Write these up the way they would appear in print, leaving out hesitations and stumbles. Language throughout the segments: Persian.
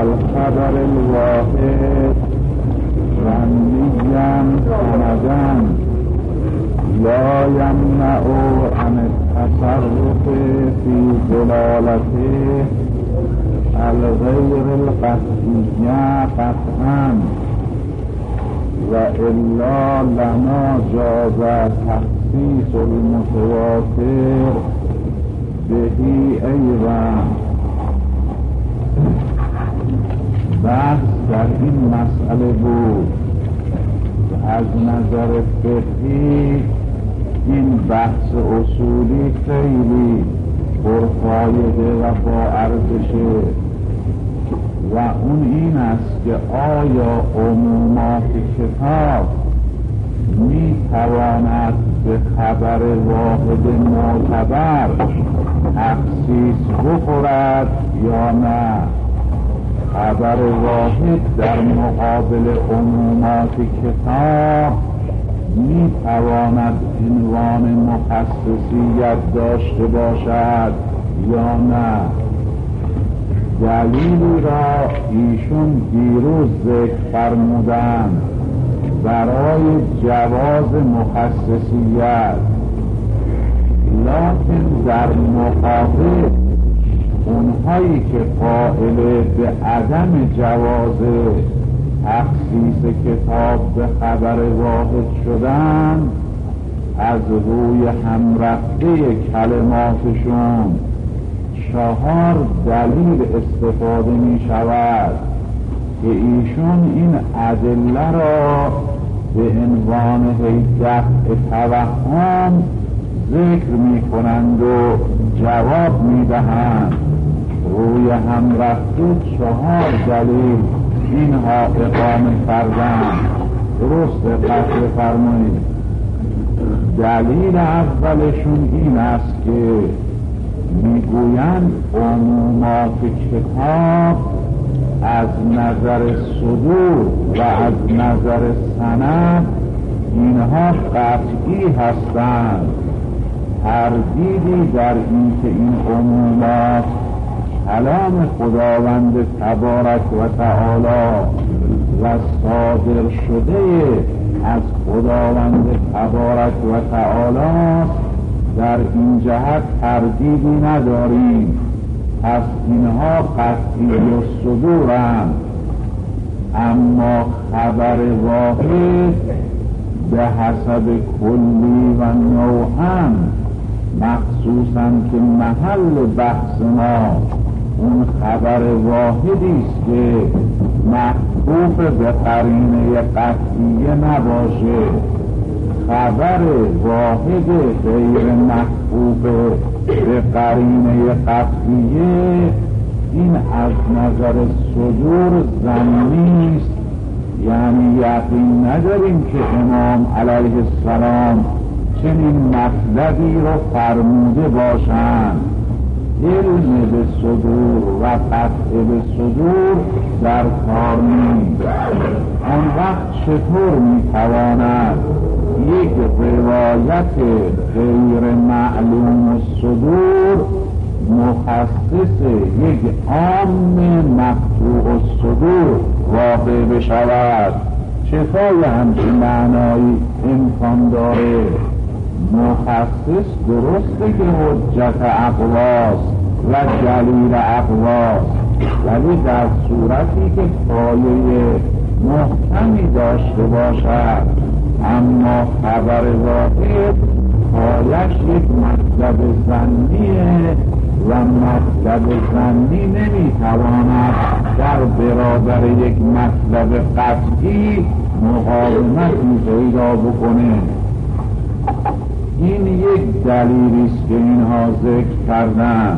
الخبر الواحد ظنيا سندا لا يمنع عن التصرف في دلالته الغير القطعية قطعا وإلا لما جاز تخصيص المتواتر به أيضا. بحث در این مسئله بود که از نظر فقهی این بحث اصولی خیلی پرفایده و با ارزشه و اون این است که آیا عمومات کتاب می تواند به خبر واحد معتبر تخصیص بخورد یا نه؟ خبر واحد در مقابل عمومات کتاب می تواند عنوان مخصصیت داشته باشد یا نه؟ دلیلی را ایشون دیروز ذکر فرمودند برای جواز مخصصیت، لکن در مقابل اونهایی که قائل به عدم جواز تخصیص کتاب به خبر واحد شدن از روی همرفته کلماتشون 4 دلیل استفاده می شود که ایشون این ادله را به عنوان دفع توهم ذکر می کنند و جواب می دهند. روی هم رفته 4 دلیل اینها اقامه کردند. درست قطع فرمایید. دلیل اولشون این است که میگویند عمومات کتاب از نظر صدور و از نظر سند اینها قطعی هستند. تردیدی در این که این عمومات کلام خداوند تبارک و تعالی و صادر شده از خداوند تبارک و تعالی در این جهت تردیدی نداریم. پس اینها قطعی و صدورند. اما خبر واحد به حسب کلی و نوعاً، مخصوصاً که محل بحث ما اون خبر واحدی است که محفوظ به قرینه قطعیه نباشه. خبر واحد غیر محفوظ به قرینه قطعیه این از نظر صدور ظنی است، یعنی یقین نداریم که امام علیه السلام چنین مطلبی را فرموده باشند. علم به صدور و قطع به صدور در کار نیست. آن وقت چطور میتواند یک روایت غیر معلوم الصدور مخصص یک عام مقطوع الصدور واقع بشود؟ چطور همچین معنایی امکان داره؟ مخصص درسته که حجت اقواست و دلیل اقواست، ولی در صورتی که پایه محکمی داشته باشد. اما خبر واحد پایش یک مطلب ظنیه و مطلب ظنی نمیتواند در برابر یک مطلب قطعی مقاومتی پیدا بکنه. این یک دلیلی است که اینها ذکر کردند.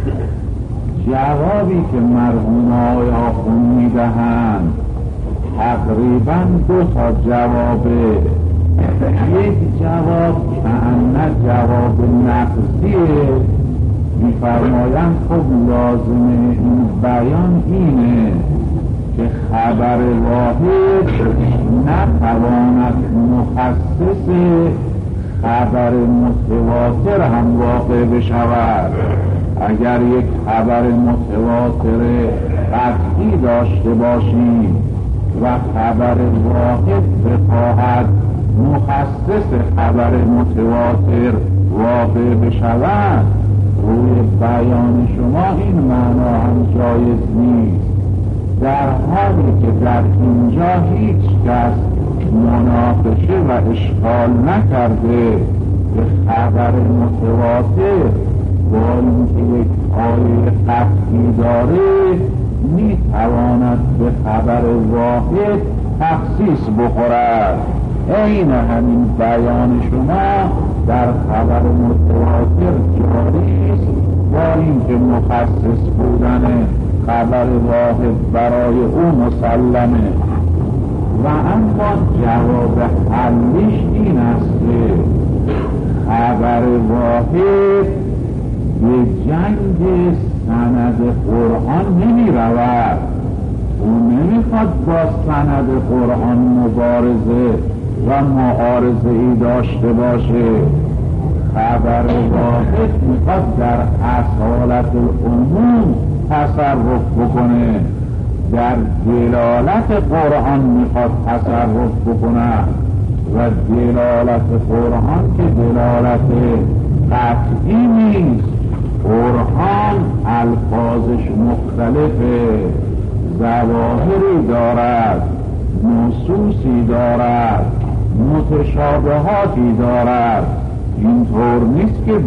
جوابی که مرحوم آقای آخوند میدهند تقریبا 2 جوابه. یک جواب کأنه جواب نقضیه، میفرمایند خب لازمه این بیان اینه که خبر واحد نتواند مخصص خبر متواتر هم واقع بشود. اگر یک خبر متواتر قطعی داشته باشیم و خبر واحد بخواهد مخصص خبر متواتر واقع بشود، روی بیان شما این معنا هم جایز نیست، در حالی که در اینجا هیچ کس مناقشه و اشکال نکرده به خبر متواتر با اینکه یک آیه قطعی داره میتواند به خبر واحد تخصیص بخورد. عین همین بیان شما در خبر متواتر جاری است، با اینکه مخصص بودن خبر واحد برای او مسلمه. و اما جواب حلیش این است که خبر واحد به جنگ سند قرآن نمی رود، او نمیخواد با سند قرآن مبارزه و معارضه ای داشته باشه. خبر واحد میخواد در اصالت العموم تصرف بکنه، در دلالت قرآن میخواد تصرف بکنه و دلالت قرآن که دلالت قطعی نیست. قرآن الفاظش مختلفه، ظواهری دارد، نصوصی دارد، متشابهاتی دارد. اینطور نیست که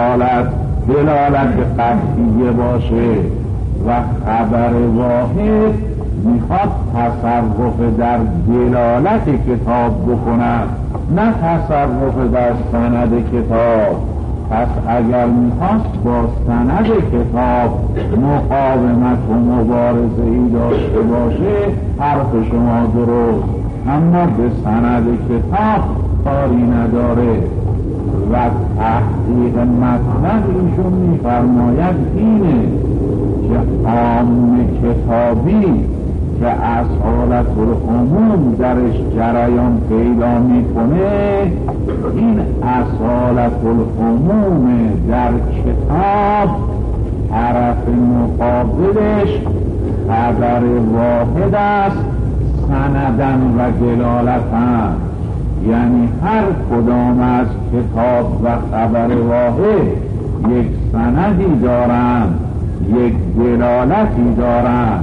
دلالت قطعیه باشه و خبر واحد میخواد تصرف در دلالت کتاب بکند، نه تصرف در سند کتاب. پس اگر میخواست با سند کتاب مقاومت و مبارزه ای داشته باشه حرف شما درست، اما به سند کتاب کاری نداره. و تحقیق مطلب ایشون میفرماید اینه که عام کتابی که اصالت العموم درش جریان پیدا میکنه، این اصالت العموم در کتاب طرف مقابلش خبر واحد است، سندن و دلالتن. یعنی هر کدام از کتاب و خبر واحد یک سندی دارند، یک دلالتی دارند.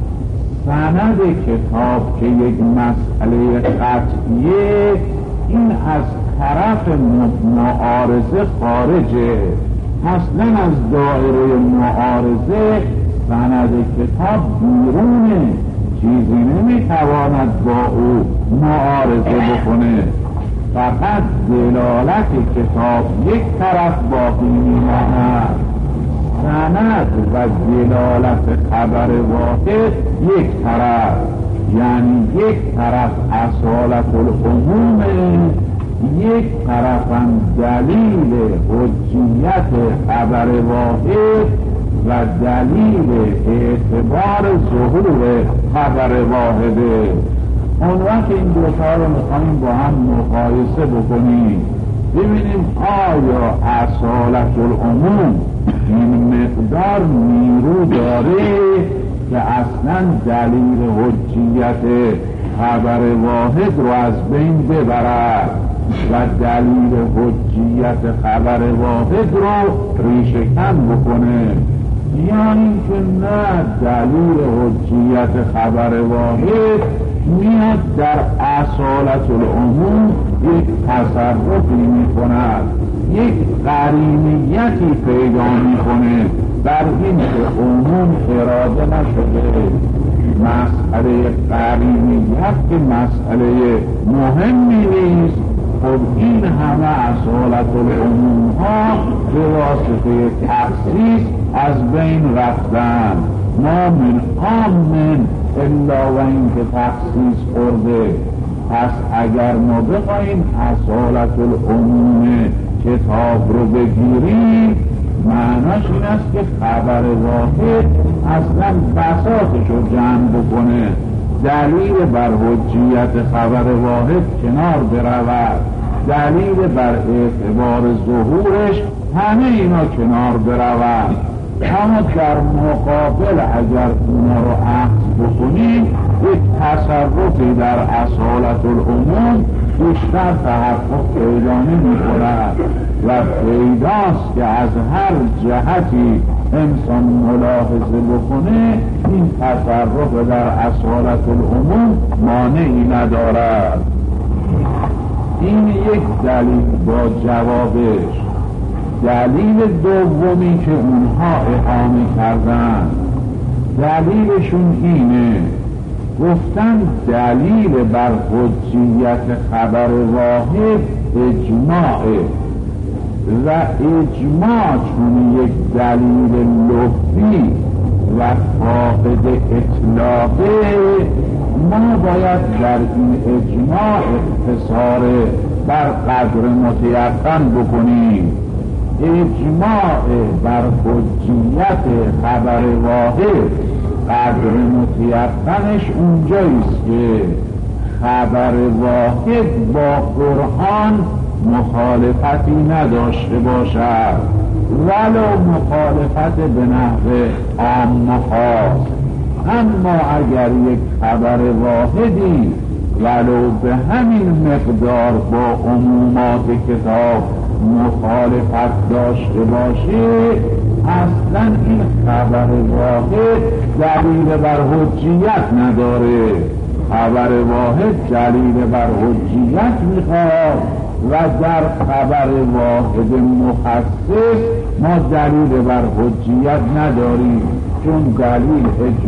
سند کتاب که یک مسئله قطعیه، این از طرف معارضه خارجه، اصلا از دایره معارضه سند کتاب بیرونه، چیزی نمیتواند با او معارضه بکنه. فقط دلالت کتاب یک طرف باقی میماند، سند و دلالت خبر واحد یک طرف. یعنی یک طرف اصالت العمومه، یک طرف هم دلیل حجیت خبر واحد و دلیل اعتبار ظهور خبر واحده. اون وقت این دوتا رو میخواییم با هم مقایسه بکنیم، ببینیم آیا اصالت العموم این مقدار نیرو داره که اصلا دلیل حجیت خبر واحد رو از بین ببرد و دلیل حجیت خبر واحد رو ریشه کن بکنه، یا اینکه نه دلیل حجیت خبر واحد میاد در اصالت العموم یک تصرفی میکند، یک قرینیتی پیدا میکنه بر این که عموم اراده نشده. مسئله قرینیت که مسئله مهمی نیست، خب این همه اصالت العموم ها به واسطه تخصیص از بین رفتن. ما من آمن الا و این که تخصیص خورده. پس اگر ما بخواهیم اصالت العموم کتاب رو بگیریم، معناش این است که خبر واحد اصلا بساطش رو جمع بکنه، دلیل بر حجیت خبر واحد کنار برود، دلیل بر اعتبار ظهورش همه اینا کنار برود. اما در مقابل اگر اونا رو عکس بکنیم یک تصرفی در اصالت العموم بیشتر تحقق پیدا نمی‌کند و پیداست که از هر جهتی انسان ملاحظه بکنه این تصرف در اصالت العموم مانعی ندارد. این یک دلیل با جوابش. دلیل دومی که اونها اقامه کردن، دلیلشون اینه، گفتن دلیل بر حجیت خبر واحد اجماعه و اجماع چون یک دلیل لفظی و فاقد اطلاقه، ما باید در این اجماع اقتصار بر قدر متیقن بکنیم. اجماع بر حجیت خبر واحد قدر متیقنش اونجاییست که خبر واحد با قرآن مخالفتی نداشته باشد، ولو مخالفت به نحو عام خاص. اما اگر یک خبر واحدی ولو به همین مقدار با عمومات کتاب مخالفت داشته باشه، اصلا این خبر واحد دلیل بر حجیت نداره. خبر واحد دلیل بر حجیت میخواد و در خبر واحد مخصص ما دلیل بر حجیت نداریم، چون دلیل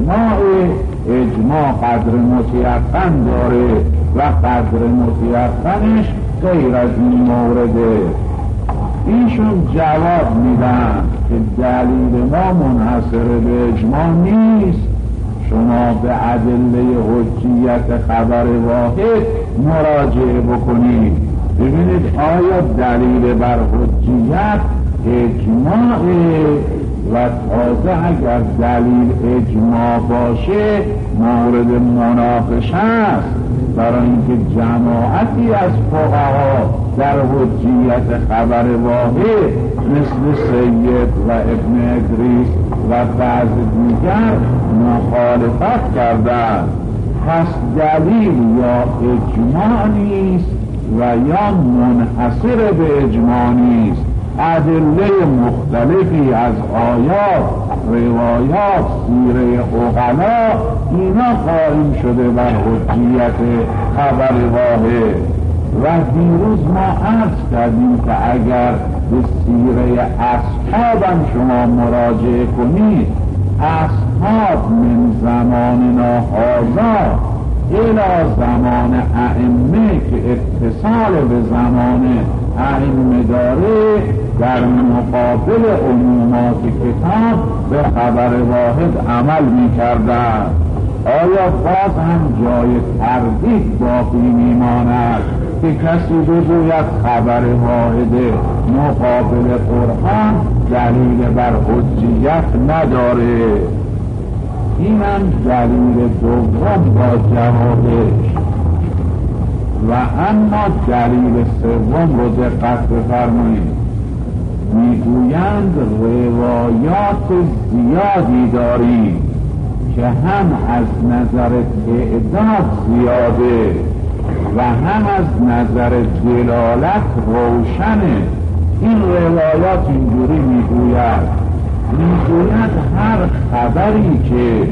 اجماع قدر متیقن داره و قدر متیقنش غیر از این مورده. ایشون جواب میدن که دلیل ما منحصر به اجماع نیست، شما به ادله حجیت خبر واحد مراجعه بکنید ببینید آیا دلیل بر حجیت اجماعه و تازه اگر دلیل اجماع باشه مورد مناقشه است، برای اینکه جماعتی از فقها در حجیت خبر واحد مثل سید و ابن ادریس و بعض دیگر مخالفت کردند. پس دلیل یا اجماع نیست و یا منحصر به اجماع نیست. ادله مختلفی از آیات، روایات، سیره عقلا اینا قائم شده بر حجیت خبر واحد. و دیروز ما عرض کردیم که اگر به سیره اصحابم شما مراجعه کنید، اصحاب من زماننا هذا الى زمان ائمه که اتصال به زمان ائمه داره، در مقابل عمومات کتاب به خبر واحد عمل می‌کردند. آیا باز هم جای تردید باقی میماند که کسی بگوید خبر واحد مقابل قرآن دلیل بر حجیت نداره؟ اینم دلیل دوم با جوابش. و اما دلیل سوم رو دقت بفرمایید، میگویند روایات زیادی داریم که هم از نظر تعداد زیاده و هم از نظر دلالت روشنه. این روایات اینجوری میگوید هر خبری که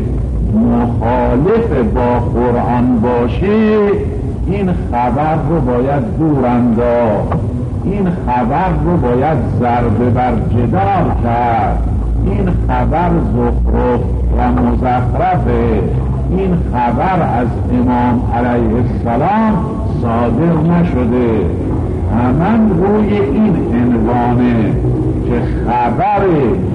مخالف با قرآن باشه این خبر رو باید دور انداخت، این خبر رو باید ضربه بر جدار کرد، این خبر زخرف و مزخرفه، این خبر از امام علیه السلام صادر نشده. همان روی این عنوانه که خبر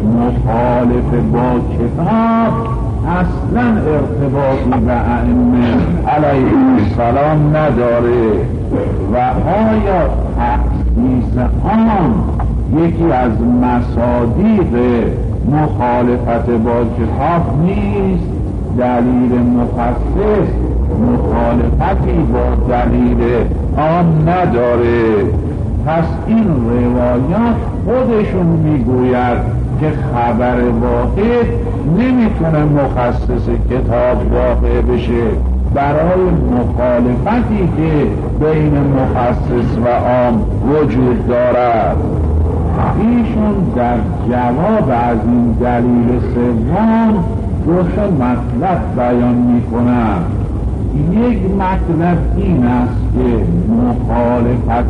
مخالف با کتاب اصلا ارتباطی به ائمه علیه السلام نداره. و آیا تخصیص آن یکی از مصادیق مخالفت با کتاب نیست؟ دلیل مخصص مخالفتی با دلیل آن نداره. پس این روایات خودشون میگوید که خبر واحد نمیتونه مخصص کتاب واقع بشه برای مخالفتی که بین مخصص و عام وجود دارد. ایشون در جواب از این دلیل سوم دو مطلب بیان میکنند. یک مطلب این است که مخالفت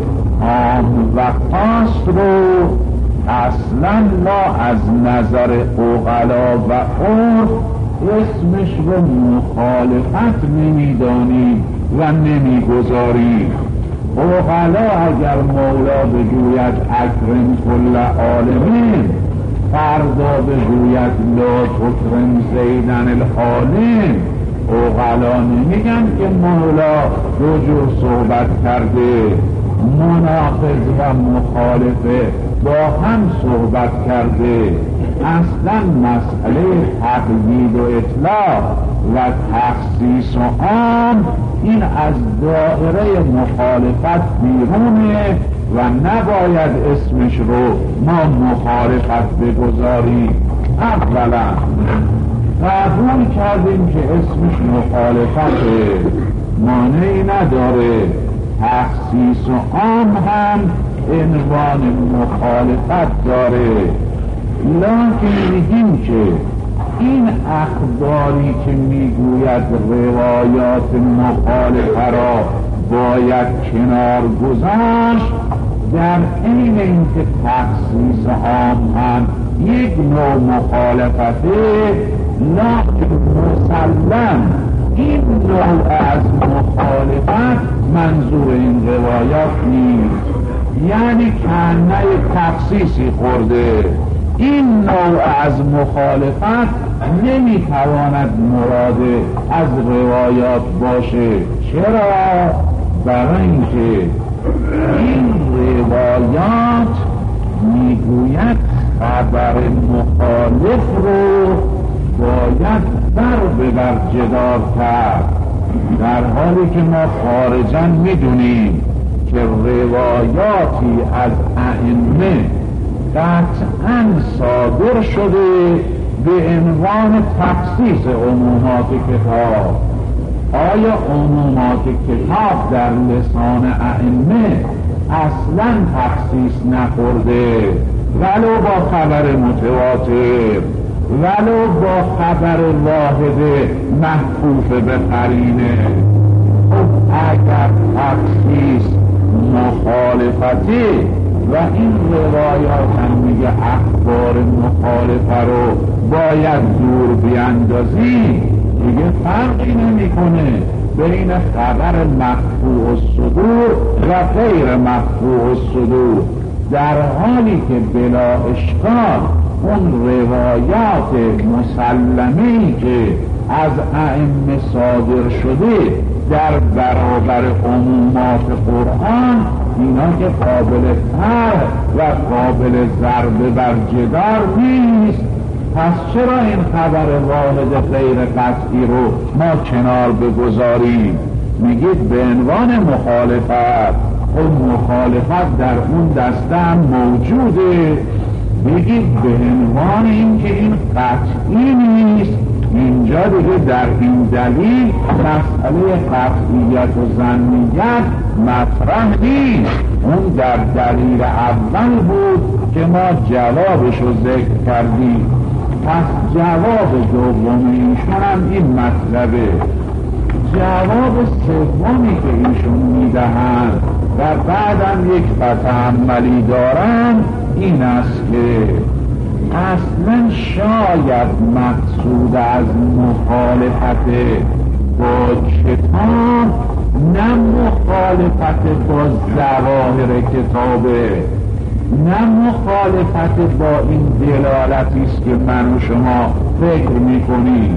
عام و خاص رو اصلا ما از نظر عقلا و عرف اسمش رو مخالفت نمیدانیم و نمیگذاریم. عقلا اگر مولا بگوید اکرم کل عالمین، فردا بگوید لا تکرم زیدن العالم، عقلا نمیگن که مولا دو جور صحبت کرده، مناقض و مخالفه با هم صحبت کرده. اصلا مسئله تقیید و اطلاق و تخصیص و عام این از دایره مخالفت بیرونه و نباید اسمش رو ما مخالفت بگذاریم. اولا قبول کردیم که اسمش مخالفت مانعی نداره، تخصیص و عام هم عنوان مخالفت داره، لکن میگیم که این اخباری که میگوید روایات مخالفه را باید کنار گذاشت، در این اینکه تخصیص عام هم یک نوع مخالفته، لکن مسلم این نوع از مخالفت منظور این روایات نیست، یعنی کنه تخصیصی خورده. این نوع از مخالفت نمیتواند مراد از روایات باشه. چرا؟ برای اینکه این روایات میگوید خبر مخالف رو باید بر جدار کرد، در حالی که ما خارجاً میدونیم که روایاتی از ائمه قطعاً صادر شده به عنوان تخصیص عمومات کتاب. آیا عمومات کتاب در لسان ائمه اصلاً تخصیص نخورده، ولو با خبر متواتر، ولو با خبر واحد محفوف به قرینه؟ اگر تخصیص مخالفتی و این روایات هم میگه اخبار مخالفه رو باید دور بیاندازی، دیگه فرقی نمیکنه بین خبر مقطوع الصدور و غیر مقطوع الصدور، در حالی که بلا اشکال اون روایات مسلمی که از ائمه صادر شده در برابر عمومات قرآن، اینا که قابل طرح و قابل ضرب بر جدار نیست. پس چرا این خبر واحد غیر قطعی رو ما کنار بگذاریم؟ میگید به عنوان مخالفت، اون مخالفت در اون دسته هم موجوده، بگید به عنوان این که این قطعی نیست. اینجا دیگه در این دلیل مسئله قطعیت و ظنیت مطرح نیست. اون در دلیل اول بود که ما جوابش رو ذکر کردیم. پس جواب دوم ایشون هم این مطلبه. جواب سومی که ایشون میدهند و بعدم یک قطع عملی دارند این است که اصلا شاید مقصود از مخالفت با کتاب نه مخالفت با ظواهر کتابه، نه مخالفت با این دلالتی است که من و شما فکر میکنیم.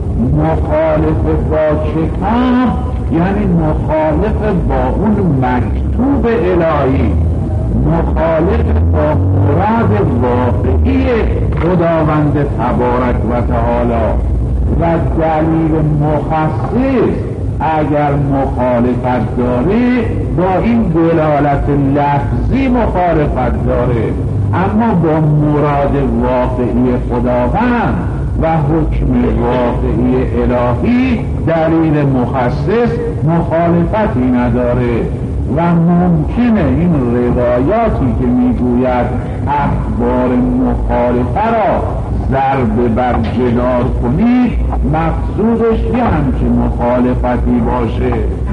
مخالفت با کتاب یعنی مخالفت با اون مکتوب الهی، مخالف با مراد واقعی خداوند تبارک و تعالی. و دلیل مخصص اگر مخالفت داره با این دلالت لفظی مخالفت داره، اما با مراد واقعی خداوند و حکم واقعی الهی دلیل مخصص مخالفتی نداره و ممکنه این روایاتی که میگوید اخبار مخالفه را ضرب بر جدار کنید مقصودش یه همچه مخالفتی باشه،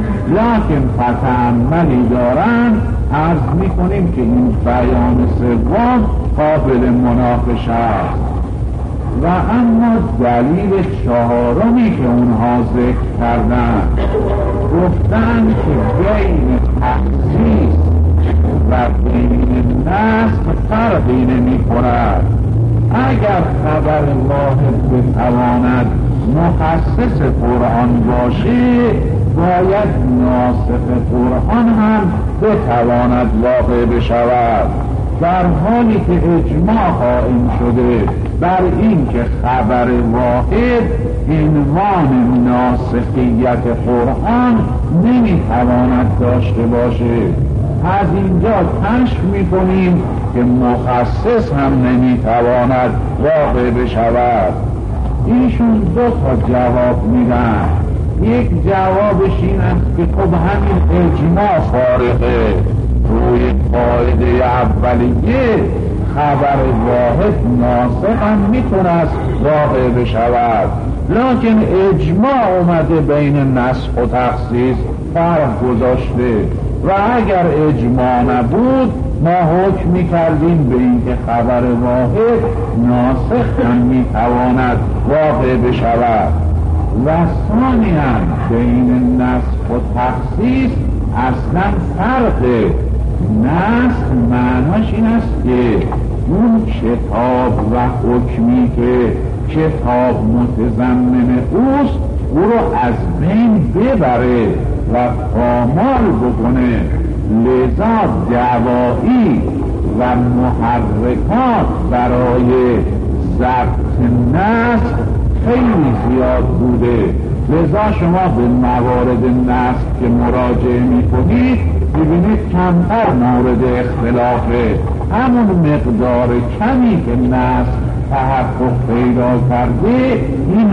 لکن فتعملی دارن. عرض میکنیم که این بیان سوم قابل مناقشه است. و اما دلیل چهارمی که اونها ذکر کردن، گفتن که بین تخصیص و بین نسخ فرقی نمی کند. اگر خبر واحد بتواند مخصص قرآن باشه، باید ناسخ قرآن هم بتواند واقع بشود، در حالی که اجماع قائم شده بر این که خبر واحد عنوان ناسخیت قرآن نمیتواند داشته باشه. از اینجا کشف میکنیم که مخصص هم نمیتواند واقع بشود. ایشون دو تا جواب میدن. یک جوابش این است که خب همین اجماع فارغه، روی قاعده اولیه خبر واحد ناسخ هم میتونست واقع بشود، لکن اجماع اومده بین نسخ و تخصیص فرق گذاشته و اگر اجماع نبود ما حکم میکردیم به این که خبر واحد ناسخ هم میتواند واقع بشود. و ثانیاً بین نسخ و تخصیص اصلا فرقه. نسخ معناش این است که اون کتاب و حکمی که کتاب متضمن اوست او رو از بین ببره و پامال بکنه. لذا دعوایی و محرکات برای ضبط نسخ خیلی زیاد بوده. لذا شما به موارد نسخ که مراجعه میکنید ببینید کمتر مورد اختلافه. همون مقدار کمی که نسخ تحقق پیدا کرده این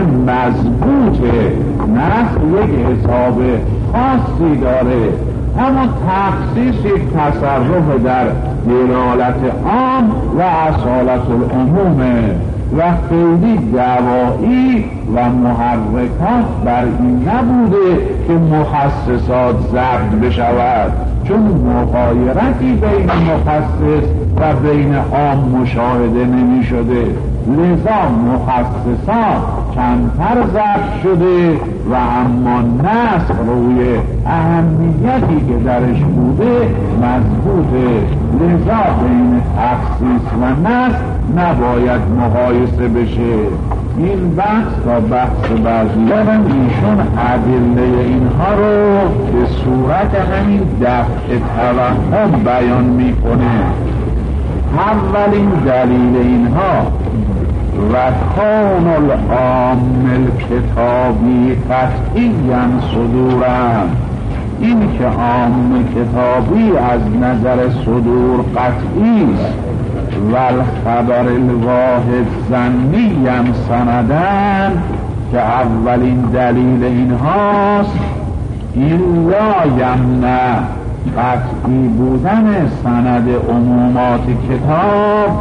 مضبوطه. نسخ یک حساب خاصی داره، اما تخصیص یک تصرف در دلالت عام و اصالت العمومه و خیلی دعوایی و محرکات بر این نبوده که مخصصات ضبط بشود، چون مغایرتی بین مخصص و بین عام مشاهده نمی شده. لذا مخصصات کمتر ضبط شده و اما نسخ روی اهمیتی که درش بوده مضبوطه. لذا بین تخصیص و نسخ نباید مقایسه بشه. این بحث تا بحث بعضیان ایشون ادله اینها رو به صورت همین دفع توهم بیان میکنه. اولین دلیل اینها و کون العام الکتابی قطعیاً صدورن، این که عام کتابی از نظر صدور قطعی است و الخبر الواحد ظنیاً سندن، که اولین دلیل اینهاست. این لا یمنع قطعی بودن سند عمومات کتاب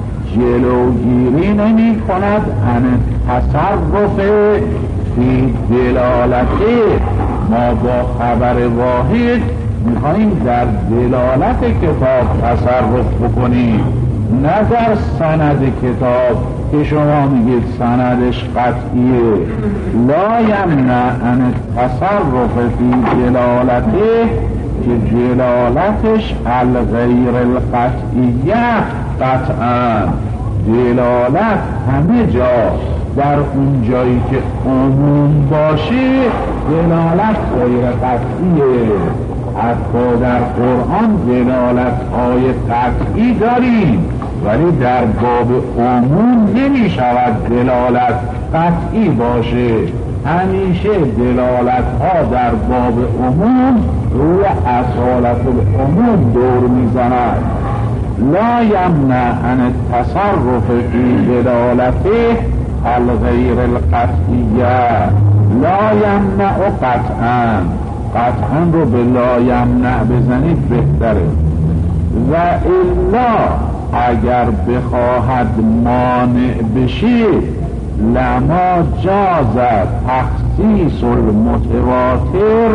جلوگیری نمی کند عن تصرف فی دلالته. ما با خبر واحد میخواییم در دلالت کتاب تصرف بکنیم، نه در سند کتاب که شما میگید سندش قطعیه. لا یمنع عن تصرف فی دلالته، که جلالتش الغیر القطعیه قطعا. دلالت همه جا، در اون جایی که عموم باشه دلالت غیر قطعیه. حتی در قرآن دلالت های قطعی داریم، ولی در باب عموم نمی شود دلالت قطعی باشه. همیشه دلالت ها در باب عموم روی اصالت العموم دور می زند. لا یمنع عن التصرف فی دلالته الغیر القطعیه. لا یمنع قطعا رو به لا یمنع بزنید بهتره. و الا اگر بخواهد مانع بشید لما جاز تخصیص المتواتر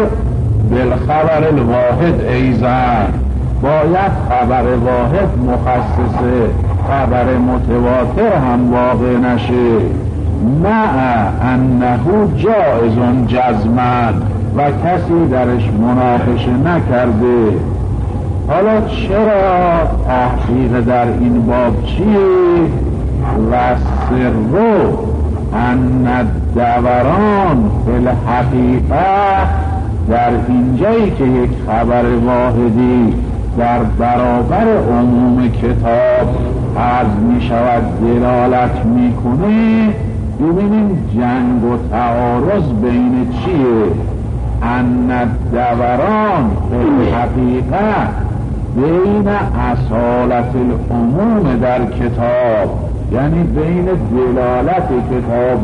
بالخبر الواحد ایضا. باید خبر واحد مخصص خبر متواتر هم واقع نشه، مع انه جائز جزما و کسی درش مناقشه نکرده. حالا چرا تحقیق در این باب چیه؟ و سر ان الدوران فی الحقیقه، در اینجایی که یک خبر واحدی در برابر عموم کتاب عرض می شود دلالت می کنه، ببینیم جنگ و تعارض بین چیه؟ ان الدوران فی الحقیقه بین اصالت العموم در کتاب، یعنی بین دلالت کتاب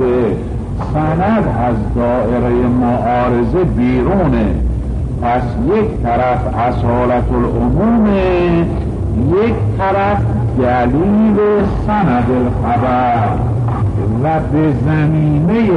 سند از دائره معارضه بیرونه. پس یک طرف اصالت العمومه، یک طرف دلیل سند الخبر. و به زمینه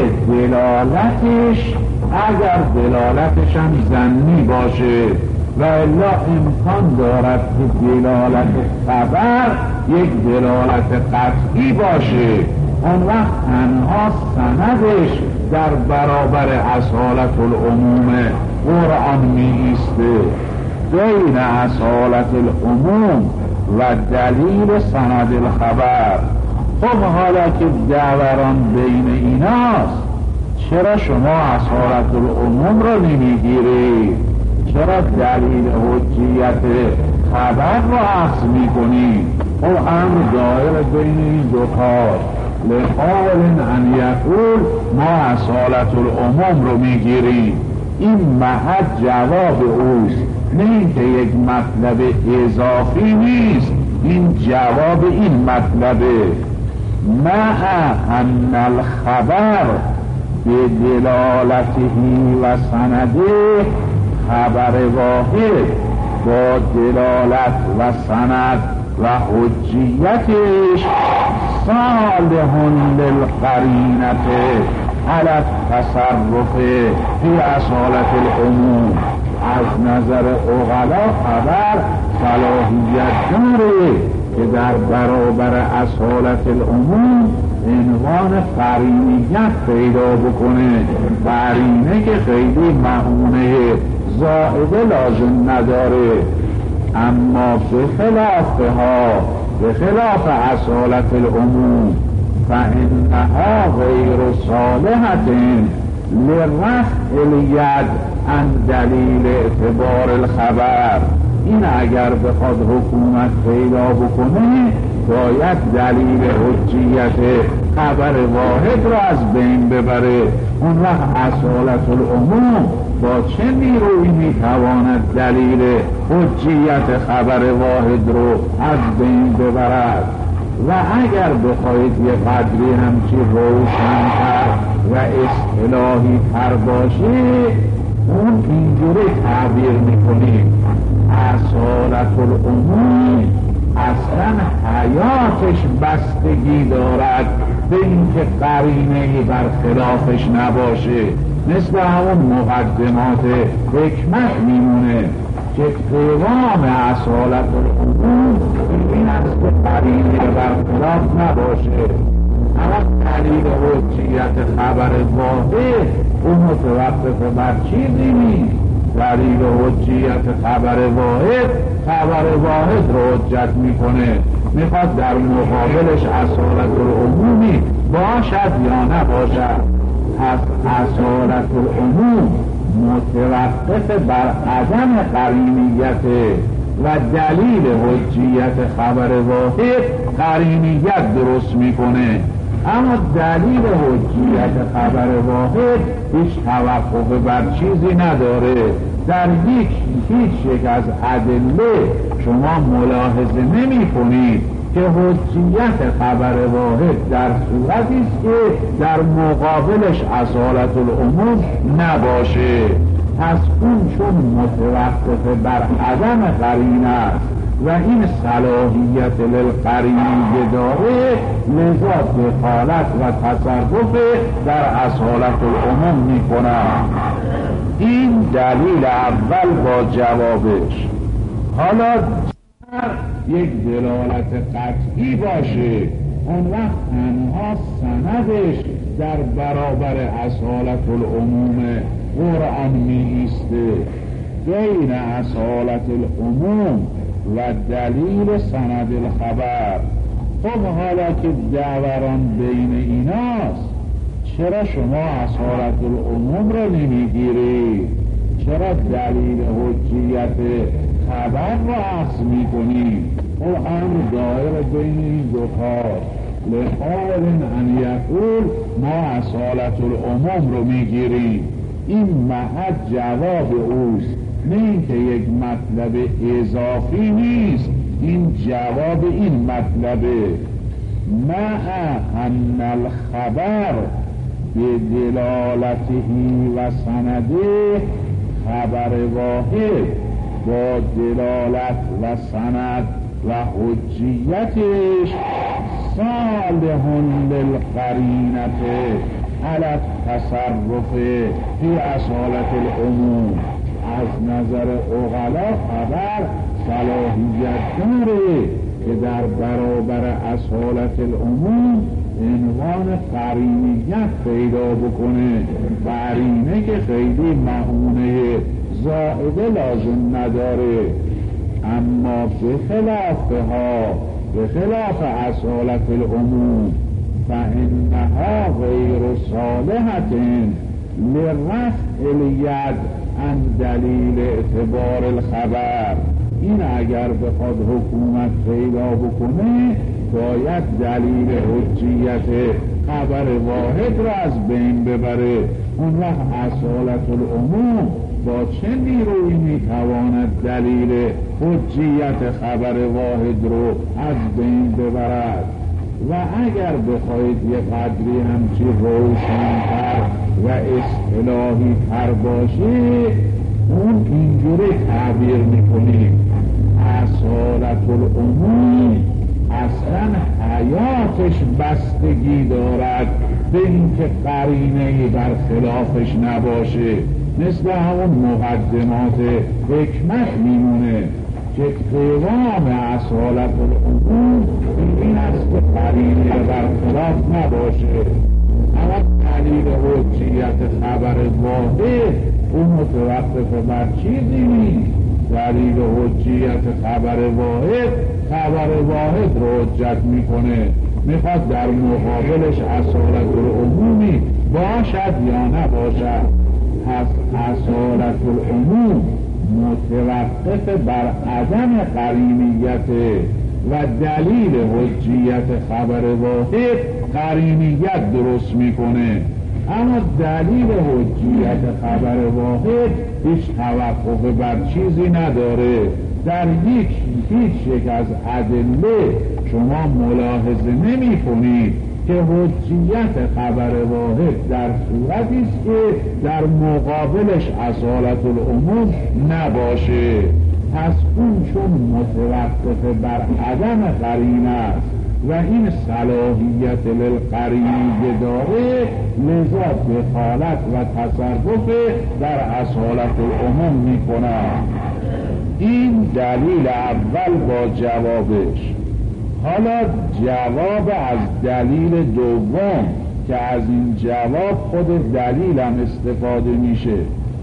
دلالتش، اگر دلالتش هم ظنی باشه و الا امکان دارد که دلالت خبر یک دلالت قطعی باشه، اون وقت تنها سندش در برابر اصالت العموم قرآن می ایسته. بین اصالت العموم و دلیل سند الخبر. خب حالا که دوران بین ایناست، چرا شما اصالت العموم رو نمیگیری؟ چرا دلیل حجیت خبر رو عکس میکنی؟ او امر دایر بین این دوتاست. لقائل ان یقول ما اصالت العموم رو میگیری. این محض جواب اوست، نه اینکه یک مطلب اضافی نیست، این جواب این مطلبه. مع ان الخبر بدلالته و سنده، خبر واحد با دلالت و سند و حجیتش صالح للقرینة علی التصرف فی اصالت العموم. از نظر عقلا خبر صلاحیت داره که در برابر اصالت العموم عنوان قرینیت پیدا بکنه. قرینه که خیلی معونه زائده لازم نداره، اما به خلاف اصالت العموم فانها غیر صالحة لرفع الید عن دلیل اعتبار الخبر. این اگر بخواد حکومت پیدا بکنه باید دلیل حجیت خبر واحد را از بین ببره. اون وقت اصالت العموم با چه نیرویی میتواند دلیل حجیت خبر واحد رو از بین ببرد؟ و اگر بخواید یه قدری همچی روشن‌تر و اصطلاحی تر باشه، اون اینجوری تعبیر میکنیم اصالت العموم اصلا حیاتش بستگی دارد به اینکه قرینه‌ای برخلافش نباشه. مثل همون مقدمات حکمت میمونه که قوام اصالت العموم این است که قرینه برخلاف نباشه. اما دلیل حجیت خبر واحد اون متوقف بر چیزی نیست. دلیل حجیت خبر واحد رو حجت میکنه، میخواد در مقابلش اصالت العمومی باشد یا نباشد. از اصالت العموم متوقف بر عدم قرینیت و دلیل حجیت خبر واحد قرینیت درست میکنه. اما دلیل حجیت خبر واحد هیچ توقف بر چیزی نداره. در هیچ یک از ادله شما ملاحظه نمی کنید که حجیت خبر واحد در صورتی است که در مقابلش اصالت العموم نباشه. پس اون چون متوقف بر عدم قرینه است و این صلاحیت للقرینه داره، لذا دخالت و تصرف در اصالت العموم میکنن. این دلیل اول با جوابش. حالا یک دلالت قطعی باشه، اون وقت تنها سندش در برابر اصالت العموم قرآن می ایسته. بین اصالت العموم و دلیل سند الخبر. خب حالا که دوران بین ایناست، چرا شما اصالت العموم رو نمیگیری؟ چرا دلیل حجیت خبر رو عکس میکنی؟ او امر دایر بین این دو کار. لقائل ان یقول ما اصالت العموم رو میگیریم. این محض جواب اوست، نه اینکه یک مطلب اضافی نیست. این جواب این مطلبه. مع ان الخبر بدلالته و سنده، خبر واحد با دلالت و سند و حجیتش صالح للقرینة علی التصرف فی اصالت العموم. از نظر عقلا خبر صلاحیت داره که در برابر اصالت العموم عنوان قرینیت پیدا بکنه. قرینه که خیلی معونه زائده لازم نداره، اما به خلاف اصالت العموم فإنها غیر صالحة لرفع الید عن دلیل اعتبار الخبر. این اگر بخواد حکومت پیدا بکنه، باید دلیل حجیت خبر واحد را از بین ببره. اون وقت اصالت العموم با چه نیرویی میتواند دلیل حجیت خبر واحد رو از بین ببرد؟ و اگر بخواید یه قدری همچی روشن‌تر و اصطلاحی تر باشه، اون اینجوری تعبیر میکنیم: اصالت العموم اصلا حیاتش بستگی دارد به اینکه قرینه‌ای بر خلافش نباشه. مثل همون مقدمات حکمت میمونه که قوام اصالت العموم این است که قرینه بر خلاف نباشه. اما دلیل حجیت خبر واحد اون متوقف بر چیزی نیست. دلیل حجیت خبر واحد رو حجت میکنه، میخواد در مقابلش اصالت العمومی باشد یا نباشد. پس اصالت العموم متوقف بر عدم قرینیت و دلیل حجیت خبر واحد قرینیت درست میکنه. اما دلیل حجیت خبر واحد هیچ توقف بر چیزی نداره. در هیچ یک از ادله شما ملاحظه نمی کنید که حجیت خبر واحد در صورتی است که در مقابلش اصالت العموم نباشه. پس اون چون متوقف بر عدم قرینه است و این صلاحیت للقرینه داره، لذا دخالت و تصرف در اصالت العموم میکنن. این دلیل اول با جوابش. حالا جواب از دلیل دوم که از این جواب خود دلیل هم استفاده میشه.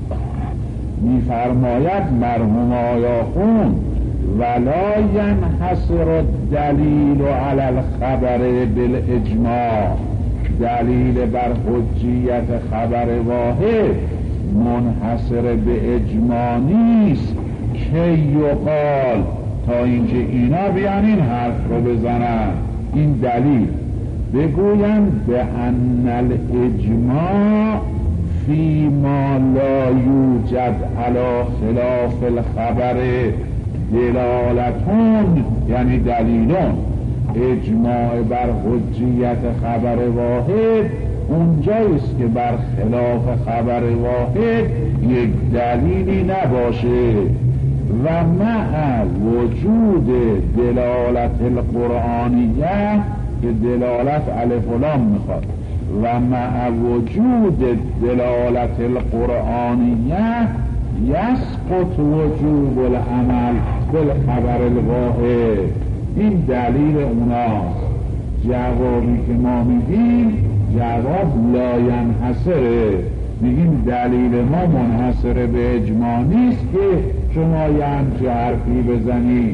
میفرماید مرحوم آیاخون: ولا ینحصر الدلیل علی الخبر بالاجماع. دلیل بر حجیت خبر واحد منحصر به اجماع نیست که یقال، تا اینکه اینا بیان این حرف رو بزنن. این دلیل بگویند به ان الاجماع فی ما لا یوجد علی خلاف الخبر دلالتون، یعنی دلیلون. اجماع بر حجیت خبر واحد اونجاییست که بر خلاف خبر واحد یک دلیلی نباشه. و مع وجود دلالت القرآنیه که دلالت الف و لام میخواد، و مع وجود دلالت القرآنیه یسقط وجوب العمل بالخبر الواحد. این دلیل اوناست. جوابی که ما میدیم جواب لا ینحصره، میگیم دلیل ما منحصر به اجماع نیست که شما یه همچه حرفی بزنید.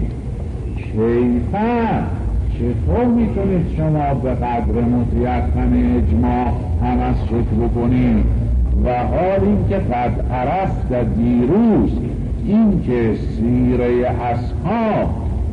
کیفه، چطور میتونید شما به قدر متیقن اجماع هم از شکل بکنید؟ و حال این که قد عرفت دیروز این که سیره اصحاب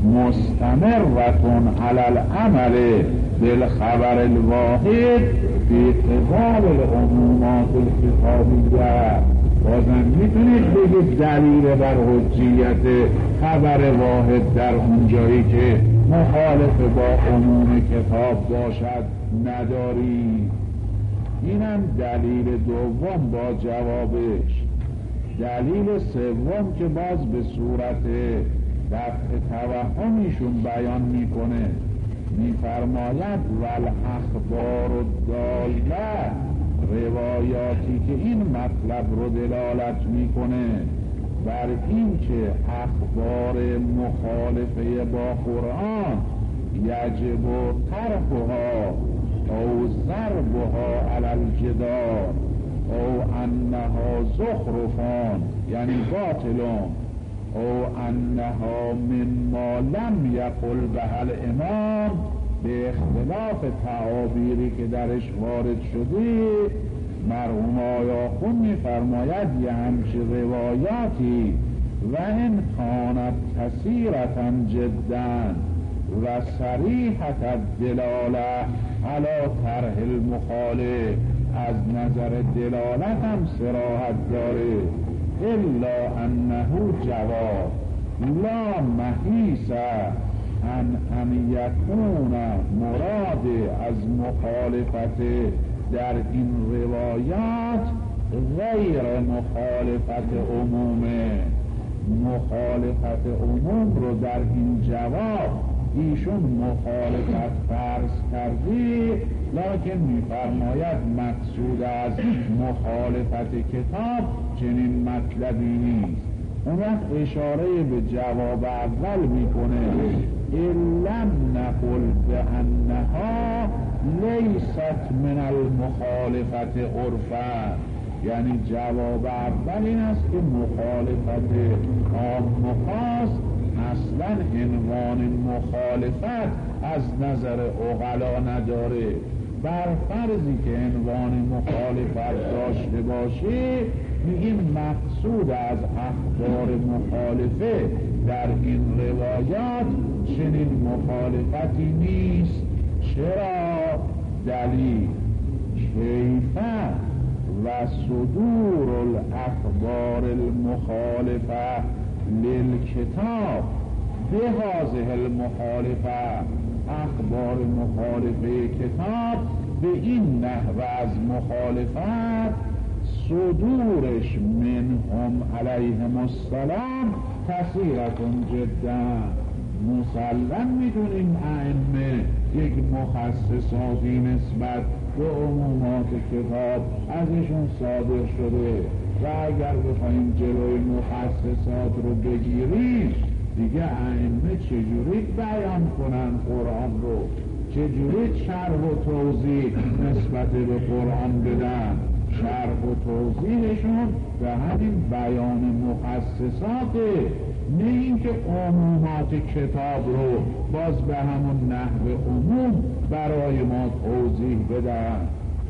مستمرتون علی العمل بالخبر الواحد فی قبال العمومات الکتابیه، بازم میتونید بگید دلیل بر حجیت خبر واحد در اونجایی که مخالف با عموم کتاب باشد ندارید. اینم دلیل دوم با جوابش. دلیل سوم که باز به صورت دفع توهمشون بیان میکنه، میفرماید والاخبار الداله، روایاتی که این مطلب رو دلالت میکنه بر این که اخبار مخالفه با قرآن یجب طرحها او ضربها علی الجدار او انها زخرفان یعنی باطلون او انها من ما لم یقل به الامام، به اختلاف تعابیری که درش وارد شده. مرحوم آیاخون میفرماید یه همچه روایاتی و ان کانت کثیرة جدا و صریحة الدلاله علی طرح المخالف، از نظر دلالت هم صراحت داره، الا انه جواب لا محیص ان یکون مراد از مخالفت در این روایات غیر مخالفت عمومه. مخالفت عموم رو در این جواب ایشون مخالفت فرض کردی، لکن میفرماید مقصود از مخالفت کتاب چنین مطلبی نیست. اون وقت اشاره به جواب اول میکنه ان لم نقل بانها لیست من المخالفت عرفا، یعنی جواب اول این است که مخالفت عام و خاص اصلا عنوان مخالفت از نظر عقلا نداره. بر فرضی که عنوان مخالفت داشته باشه میگیم مقصود از اخبار مخالفه در این روایات چنین مخالفتی نیست. چرا؟ دلیل کیفه و صدور الاخبار المخالفه للکتاب به هذه المخالفه، اخبار مخالفه کتاب به این نحو از مخالفت صدورش منهم علیهم السلام کثیرة جدا. مسلم میدونیم ائمه یک مخصصاتی نسبت به عمومات کتاب ازشون صادر شده و اگر بخوایم جلوی مخصصات رو بگیریم دیگه ائمه چجوری بیان کنن قرآن رو، چجوری شرح و توضیح نسبت به قرآن بدن. شرح و توضیحشون به همین بیان مخصصاته، نه اینکه عمومات کتاب رو باز به همون نحو عموم برای ما توضیح بدن.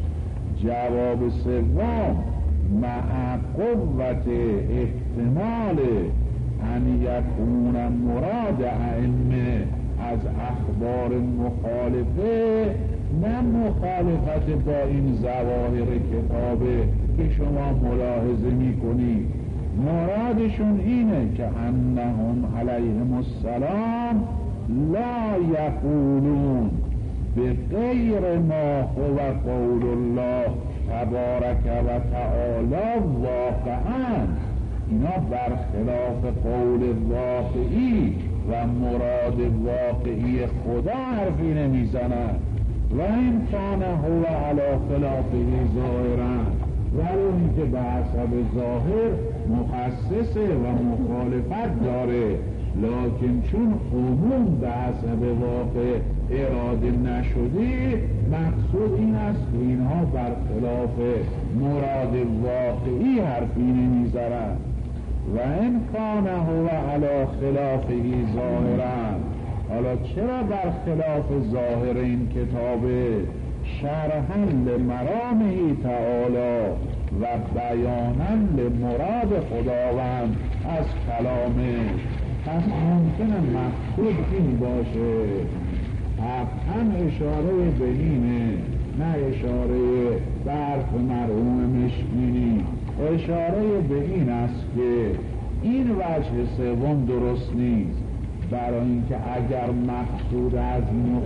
جواب سوم مع قوت احتمال ان یکون مراد ائمه از اخبار مخالفه نه مخالفت با این ظواهر کتابه که شما ملاحظه میکنید. مرادشون اینه که انهم علیهم السلام لا یقولون به غیر ما هو قول الله تبارک و تعالی واقعا، اینا برخلاف قول واقعی و مراد واقعی خدا حرفی نمیزنن. و این کان هو علی خلافه ظاهرا، ولو اینکه به حسب ظاهر مخصصه و مخالفت داره، لکن چون عموم به حسب واقع اراده نشده، مقصود این است که اینها برخلاف مراد واقعی حرفی نمیزنند. و این کان هو علی خلافه ظاهرا، حالا چرا برخلاف ظاهر این کتابه؟ شرحا لمرامه تعالی و بیانا لمراد خداوند از کلامه. پس ممکنه مقصود این باشه، حقا اشاره به اینه، نه اشاره به حرف مرحوم مشکینی، اشاره به این است که این وجه سوم درست نیست. برای اینکه اگر مقصود از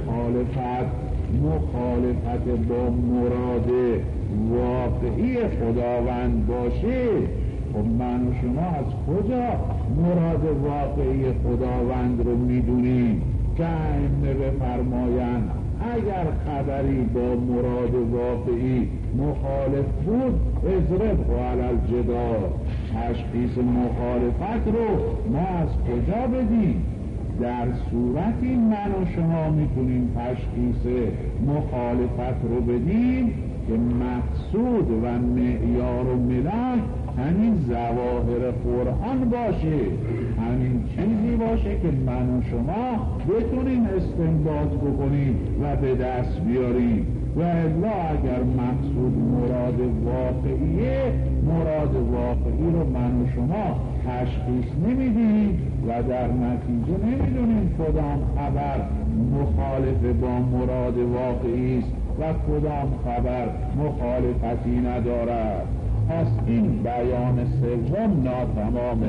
مخالفت با مراد واقعی خداوند باشه، خب من و شما از کجا مراد واقعی خداوند رو میدونیم که ائمه بفرمایند اگر خبری با مراد واقعی مخالف بود اضرب علی الجدار، تشخیص مخالفت رو ما از کجا بدیم؟ در صورتی من و شما میتونیم تشخیص مخالفت رو بدیم که مقصود و معیار و ملاک همین ظواهر قرآن باشه، همین چیزی باشه که من و شما بتونیم استنباط بکنیم و به دست بیاریم. و الا اگر مقصود مراد واقعیه، مراد واقعی رو من و شما تشخیص نمیدیم و در نتیجه نمیدونیم کدام خبر مخالف با مراد واقعی است و کدام خبر مخالفتی ندارد. پس این بیان سوم ناتمامه.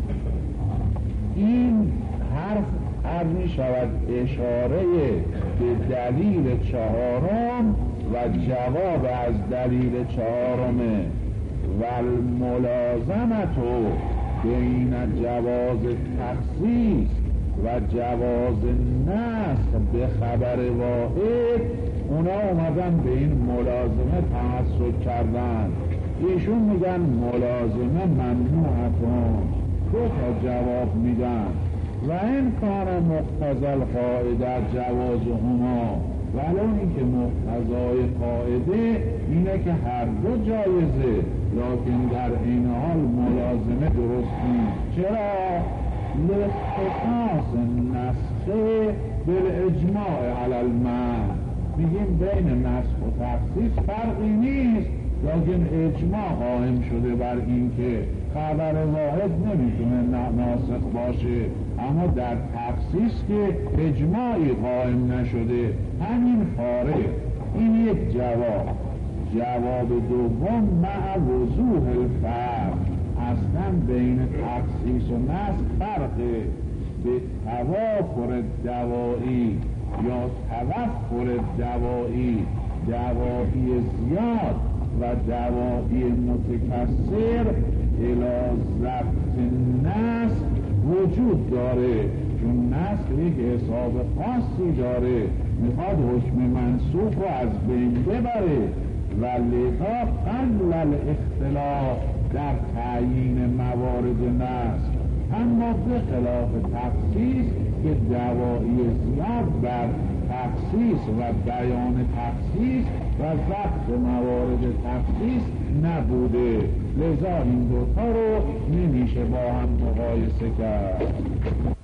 این حرف می شود اشاره به دلیل چهارم و جواب از دلیل چهارمه. و الملازمت بین جواز تخصیص و جواز نسخ به خبر واحد، اونا اومدن به این ملازمه تمسک کردن. ایشون میگن ملازمه ممنوعتون، دو تا جواب میدن. و این کار مقتضی القاعده جوازهما، ولو اینکه مقتضای قاعده اینه که هر دو جایزه، لکن در این حال ملازمه درست نیست. چرا؟ لاختصاص نسخه بالاجماع علی المنع. میگیم بین نسخ و تخصیص فرقی نیست، لیکن اجماع قائم شده بر این که خبر واحد نمیتونه ناسخ باشه، اما در تخصیص که اجماعی قائم نشده، همین فارغ. این یک جواب. جواب دوم مع وضوح الفرق، اصلا بین تخصیص و نسخ فرقه. به توافر دوایی یا توفر دوایی، دوایی زیاد و دوایی متکثر الی ضبط نسخ وجود داره، چون نسخ یک حساب خاصی داره، میخواد حکم منسوخ رو از بین ببره و لذا قل الاختلاف در تعیین موارد نسخ. اما به خلاف تخصیص که دوایی زیاد بر تخصیص و بیان تخصیص و ضبط موارد تخصیص نبوده، لذا این دوتا رو نمیشه با هم مقایسه کرد.